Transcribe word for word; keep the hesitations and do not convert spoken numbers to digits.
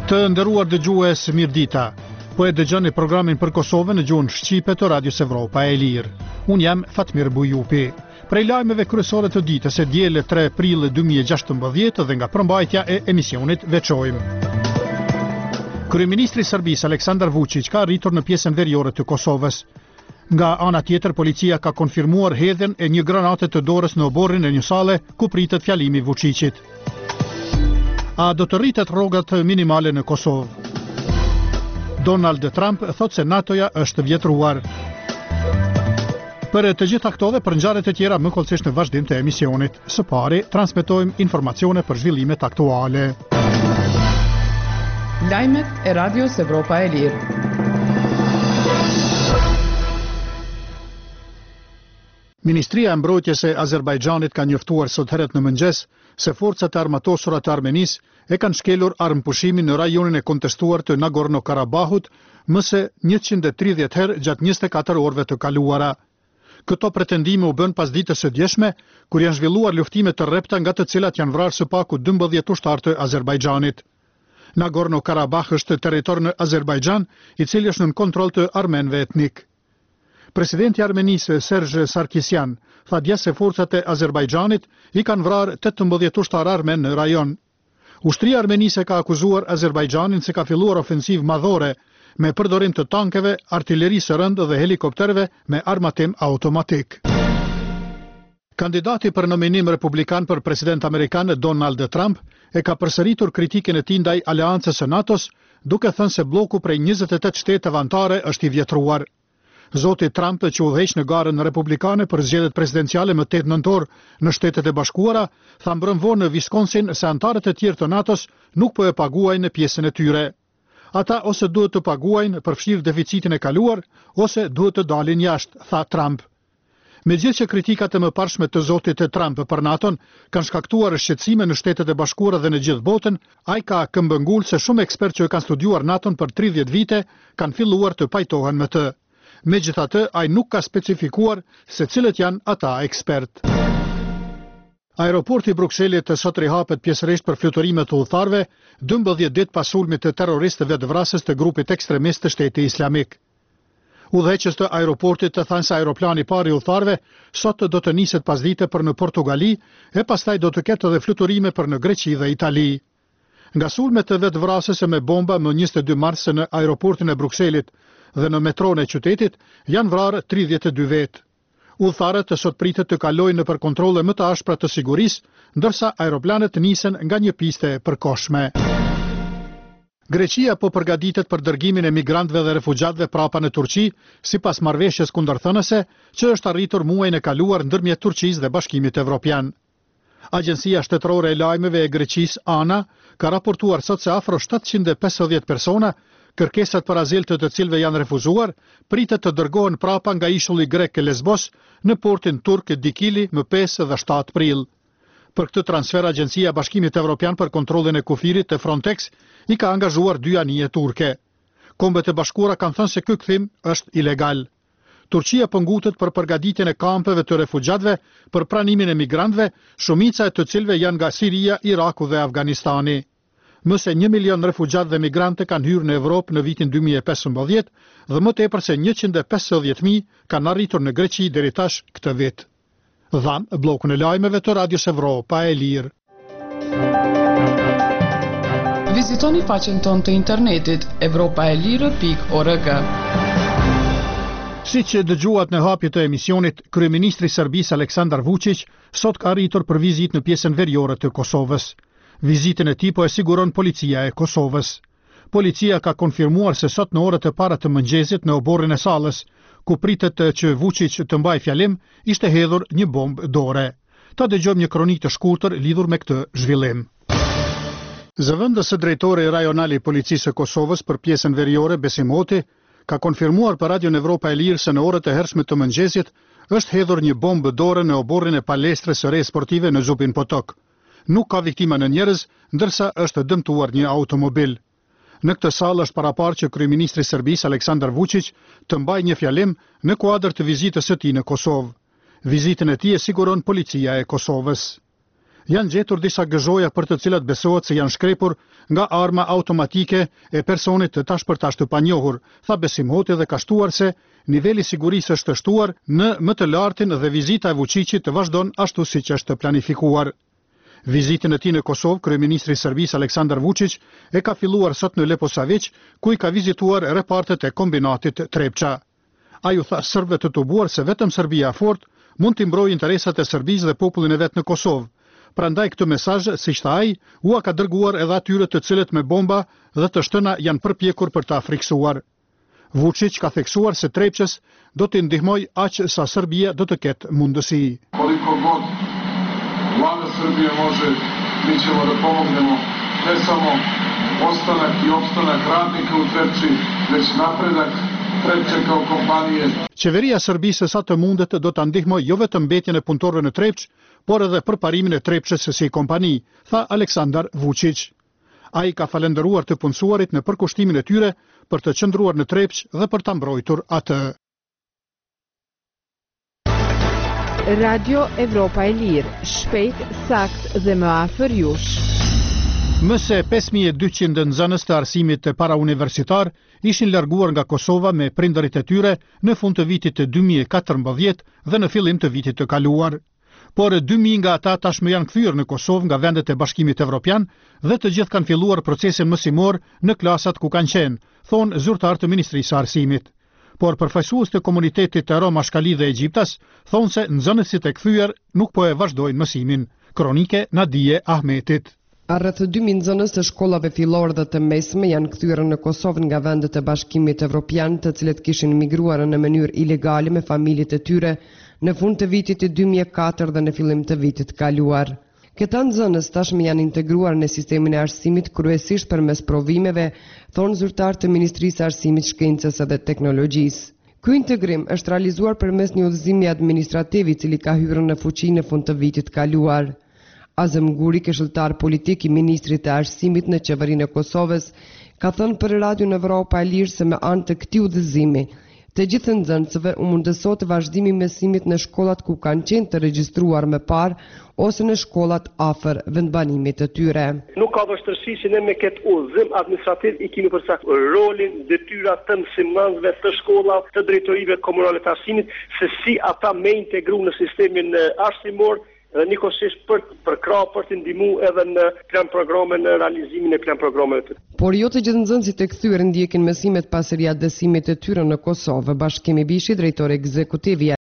Të nderuar dëgjues, mirëdita. Po e dëgjoni programin për Kosovën në gjuhën shqipe të Radios Evropa e Lirë. Unë jam Fatmir Bujupi. Prej lajmeve kryesore të ditës e diele tre prill dy mijë e gjashtëmbëdhjetë dhe nga përmbajtja e emisionit veçojmë. Kryeministri i Serbisë Aleksandar Vučić ka arritur në pjesën veriore të Kosovës. Nga ana tjetër, policia ka konfirmuar hedhjen e një granate të dorës në oborrin e një sale ku pritet fjalimi Vučićit. A do të rritet rrogat minimale në Kosovë? Donald Trump thot se NATO-ja është vjetruar. Për të gjitha këto dhe për ngjarjet e tjera më kollësisht në vazhdim të emisionit. Së pari, transmetojmë informacione për zhvillimet aktuale. Lajmet e Radios Evropa e Lirë. Ministria e Mbrojtjes e Azerbajxhanit ka njoftuar sot herët në mëngjes se forcat e armatosura të Armenisë e kanë shkelur armëpushimin në rajonin e kontestuar të Nagorno-Karabahut më së njëqind e tridhjetë herë gjatë njëzet e katër orëve të kaluara. Këto pretendime u bën pas ditës së djeshme, kur janë zhvilluar luftime të rrepta nga të cilat janë vrarë së paku dymbëdhjetë ushtarë të Azerbajxhanit. Nagorno-Karabah është territor në Azerbajxhan, i cili është në kontroll të armenëve etnik. Presidenti i Armenisë Serge Sarkisyan tha dje se forcat e Azerbajxhanit i kanë vrarë tetëmbëdhjetë ushtarë armen në rajon. Ushtria armenise ka akuzuar Azerbajxhanin se ka filluar ofensivë madhore me përdorim të tankeve, artillerisë së rëndë dhe helikopterëve me armatim automatik. Kandidati për nominim republikan për president amerikan Donald Trump e ka përsëritur kritikën e tij ndaj aleancës së NATO-s, duke thënë se bloku prej njëzet e tetë shtete anëtare është i vjetruar. Zoti Trump, që udhëheq në garën republikane për zgjedhjet presidenciale më tetë nëntor në Shtetet e Bashkuara, tha mbrëmvor në Wisconsin se anëtarët e tjerë të NATO-s nuk po e paguajnë në pjesën e tyre. Ata ose duhet të paguajnë përfshirë deficitin e kaluar, ose duhet të dalin jashtë, tha Trump. Megjithëse që kritikat e mëparshme të zotit e Trump për NATO-n kanë shkaktuar shqetësime në Shtetet e Bashkuara dhe në gjithë botën, ai ka këmbëngul se shumë ekspertë që kanë studiuar NATO-n për tridhjetë vite kanë filluar të pajtohen me të. Megjithatë, ai nuk ka specifikuar se cilët janë ata ekspert. Aeroporti i Brukselit sot rihapet pjesërisht për fluturime të udhëtarëve, dymbëdhjetë ditë pas sulmit të terroristëve të vrasës të grupit ekstremist të Shtetit Islamik. Udhëheqës të aeroportit të thanë se aeroplani i parë i udhëtarëve sot do të niset pasdite për në Portugali e pastaj do të ketë edhe fluturime për në Greqi dhe Itali. Nga sulmet të vetë vrasës me bomba më njëzet e dy mars në aeroportin e Brukselit dhe në metron e qytetit janë vrarë tridhjetë e dy vetë. Udhëtarët sot pritet të kalojnë nëpër kontrolle më të ashpra të sigurisë, ndërsa aeroplanet nisen nga një piste e përkohshme. Greqia po përgatitet për dërgimin e migrantëve dhe refugjatëve prapa në Turqi, sipas marrëveshjes kundërthënëse që është arritur muajin e kaluar ndërmjet Turqisë dhe Bashkimit Evropian. Agjencia shtetërore e lajmeve e Greqisë, ANA, ka raportuar sot se afro shtatëqind e pesëdhjetë persona, kërkesat për azil të të cilëve janë refuzuar, pritet të dërgohen prapa nga ishulli grek e Lesbos në portin turk Dikili më pesë dhe shtatë prill. Për këtë transfer, Agjencia e Bashkimit Evropian për kontrollin e kufirit të Frontex i ka angazhuar dy anije turke. Kombet e Bashkuara kanë thënë se ky kthim është ilegal. Turqia po ngutet për përgatitjen e kampeve të refugjatëve për pranimin e migrantëve, shumica e të cilëve janë nga Siria, Iraku dhe Afganistani. Më se një milion refugjatë dhe migrante kanë hyrë në Evropë në vitin dy mijë e pesëmbëdhjetë dhe më tepër se njëqind e pesëdhjetë mijë kanë arritur në Greqi deri tash këtë vit. Dhan bllokun e lajmeve të Radios Evropa e Lirë. Vizitoni faqen tonë të internetit evropaelire pikë org. Siç e dëgjuat në hapje të emisionit, kryeministri i Serbisë Aleksandar Vučić sot ka arritur për vizitë në pjesën veriore të Kosovës. Vizitën e tij po e siguron policia e Kosovës. Policia ka konfirmuar se sot në orët e para të mëngjesit në oborrin e sallës, ku pritet që Vučić të mbajë fjalim, ishte hedhur një bombë dore. Ta dëgjojmë një kronikë të shkurtër lidhur me këtë zhvillim. Zëvendës së drejtori rajonali i policisë së Kosovës për pjesën veriore Besim Hoti ka konfirmuar për Radion Evropa e Lirë se në orët e hershme të mëngjesit është hedhur një bombë dore në oborrin e palestrës së re sportive në Zupin Potok. Nuk ka viktima në njerëz, ndërsa është dëmtuar një automobil. Në këtë sallë është paraparë që kryeministri i Serbisë Aleksandar Vučić të mbajë një fjalim në kuadër të vizitës së tij në Kosovë. Vizitën e tij e siguron policia e Kosovës. Janë gjetur disa gëzhoja për të cilat besohet se janë shkrepur nga arma automatike e personit të tashpërtash të panjohur, tha Besim Hoti dhe ka shtuar se niveli sigurisë është shtuar në më të lartin dhe vizita e Vučićit të vazhdon ashtu siç është planifikuar. Vizitën e tij në Kosovë, kryeministri i Serbisë Aleksandar Vučić e ka filluar sot në Leposavić, ku i ka vizituar repartet e kombinatit Trepça. Ai u tha serbëve të tubuar se vetëm Serbia fort mund të mbrojë interesat e Serbisë dhe popullin e vet në Kosovë. Prandaj këtë mesazh, siç tha ai, u ka dërguar edhe atyre të cilët me bomba dhe të shtëna janë përpjekur për ta friksuar. Vučić ka theksuar se Trepçës do të ndihmoj aq sa Serbia do të ketë mundësi. Koliko god vlada Srbije može, mi ćemo da pomognemo ne samo ostanak i opstanak radnika u Trepči, već napredak Trepče kao kompanije. Qeveria e Serbisë sa të mundet do ta ndihmojë jo vetëm mbetjen e punëtorëve në Trepç, por edhe përparimin e Trepçës si kompani, tha Aleksandar Vučić. Ai ka falendëruar të punësuarit në përkushtimin e tyre për të qëndruar në Trepç dhe për ta mbrojtur atë. Radio Evropa e Lirë, shpejt, sakt dhe më afër jush. Më se pesë mijë e dyqind nxënës të arsimit të parauniversitar ishin larguar nga Kosova me prindërit e tyre në fund të vitit të dy mijë e katërmbëdhjetë dhe në fillim të vitit të kaluar. Por dy mijë nga ata tashmë janë kthyer në Kosovë nga vendet e Bashkimit Evropian dhe të gjithë kanë filluar procesin mësimor në klasat ku kanë qenë, thonë zyrtar të Ministrisë së Arsimit. Por përfaqësues të komunitetit të Roma Shkali dhe Egjiptas thonë se nxënësit e kthyer nuk po e vazhdojnë mësimin. Kronike Nadije Ahmetit. Rreth dy mijë nxënës të shkollave fillore dhe të mesme janë kthyer në Kosovë nga vendet e Bashkimit Evropian, të cilët kishin migruar në mënyrë ilegale me familjet e tyre në fund të vitit të dy mijë e katër dhe në fillim të vitit kaluar. Këta nxënës tashmë janë integruar në sistemin e arsimit kryesisht përmes provimeve, thonë zyrtar të Ministrisë së Arsimit, Shkencës dhe Teknologjisë. Ky integrim është realizuar përmes një udhëzimi administrativ i cili ka hyrë në fuqi në fund të vitit kaluar. Azem Guri, këshilltar politik i ministrit të arsimit në qeverinë e Kosovës, ka thënë për Radio në Evropa e Lirë se me anë të këtij udhëzimi, të gjithë nxënësve u mundësot vazhdimi i mësimit në shkollat ku kanë qenë të regjistruar më parë ose në shkollat afër vendbanimit të tyre. Nuk ka vështirësi që ne me këtë udhëzim administrativ i kemi përcaktuar rolin, detyrat të mësimësve të shkollave, të drejtorive komunale të arsimit, se si ata me integru në sistemin arsimor dhe njëkohësisht për për krah për të ndihmuar edhe në plan programe në realizimin e plan programeve. Por jo të gjithë nxënësit e kthyer ndjekin mësimet pas riadësimit të tyre në Kosovë. Bashkimi Bishi, drejtori ekzekutiv i